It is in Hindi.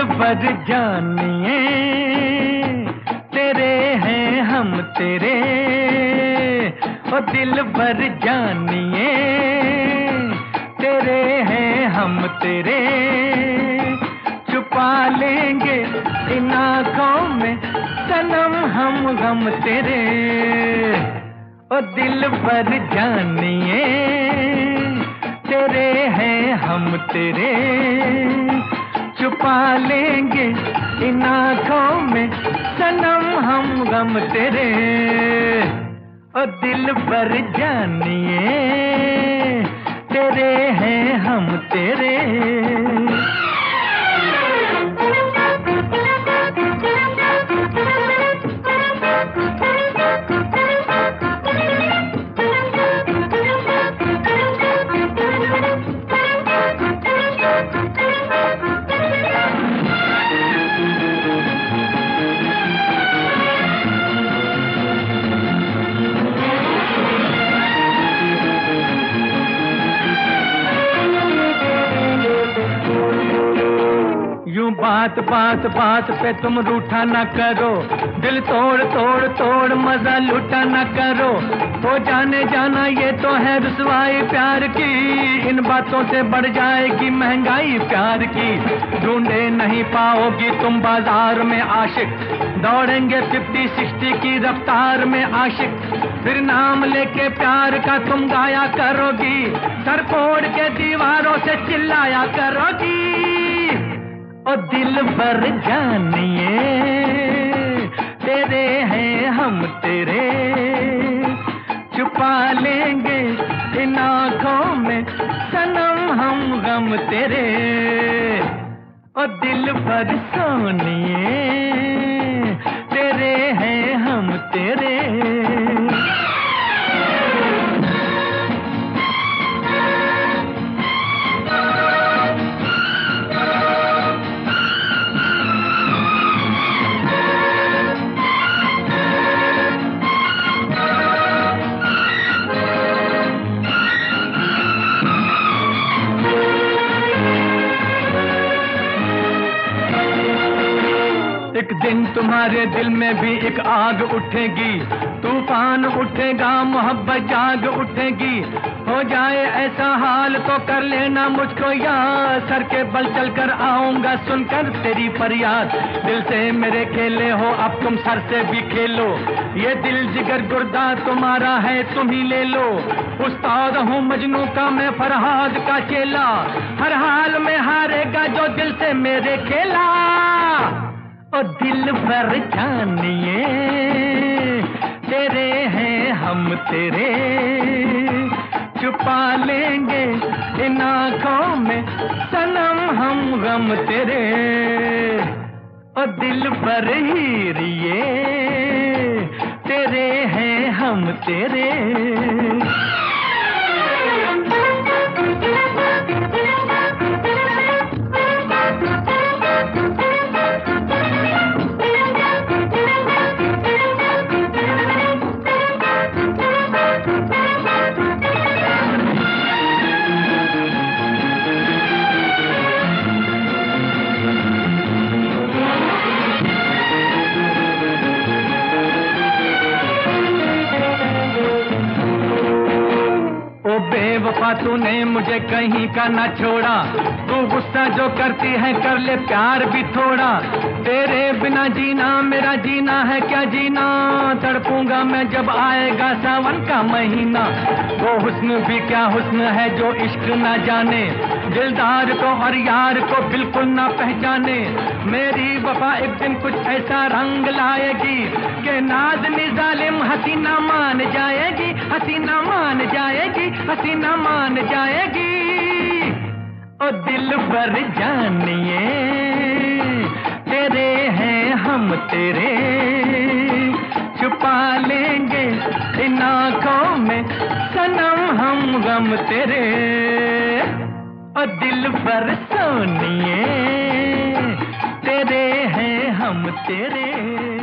दिलबर जानिए, तेरे हैं हम तेरे। ओ दिलबर जानिए, तेरे हैं हम तेरे। छुपा लेंगे इन आँखों में सनम हम गम तेरे। ओ दिलबर जानिए, तेरे हैं हम तेरे। छुपा लेंगे इन आँखों में सनम हम गम तेरे। ओ दिलबर जानिए, तेरे हैं हम तेरे। यूं बात बात बात पे तुम रूठा न करो, दिल तोड़ तोड़ तोड़ मजा लूटा न करो। हो जाने जाना ये तो है रुसवाई प्यार की, इन बातों से बढ़ जाएगी महंगाई प्यार की। ढूंढे नहीं पाओगी तुम बाजार में आशिक, दौड़ेंगे 50-60 की रफ्तार में आशिक। फिर नाम लेके प्यार का तुम गाया करोगी, सर फोड़ के दीवारों से चिल्लाया करोगी। ओ दिलबर जानिए, तेरे हैं हम तेरे। छुपा लेंगे इन आँखों में सनम हम गम तेरे। ओ दिलबर सोनिए, तेरे हैं हम तेरे। एक दिन तुम्हारे दिल में भी एक आग उठेगी, तूफान उठेगा मोहब्बत जाग उठेगी। हो जाए ऐसा हाल तो कर लेना मुझको याद, सर के बल चल कर आऊंगा सुनकर तेरी फरियाद। दिल से मेरे खेले हो अब तुम सर से भी खेलो, ये दिल जिगर गुर्दा तुम्हारा है तुम ही ले लो। उस्ताद हूँ मजनू का मैं फरहाद का चेला, हर हाल में हारेगा जो दिल से मेरे खेला। ओ दिलबर जानिए, तेरे हैं हम तेरे। छुपा लेंगे इन आँखों में सनम हम गम तेरे। ओ दिलबर हीरिए, तेरे हैं हम तेरे। बेवफा तूने मुझे कहीं का ना छोड़ा, तू गुस्सा जो करती है कर ले प्यार भी थोड़ा। तेरे बिना जीना मेरा जीना है क्या जीना, तड़पूंगा मैं जब आएगा सावन का महीना। वो हुस्न भी क्या हुस्न है जो इश्क ना जाने, दिलदार को और यार को बिल्कुल ना पहचाने। मेरी वफा एक दिन कुछ ऐसा रंग लाएगी कि नाज़नी जालिम हसीना मान जाएगी, हसीना मान जाएगी, हसीना मान जाएगी। ओ दिलबर जानिए, तेरे हैं हम तेरे। छुपा लेंगे इन आँखों में सनम हम गम तेरे। ओ दिलबर सोनिए, तेरे हैं हम तेरे।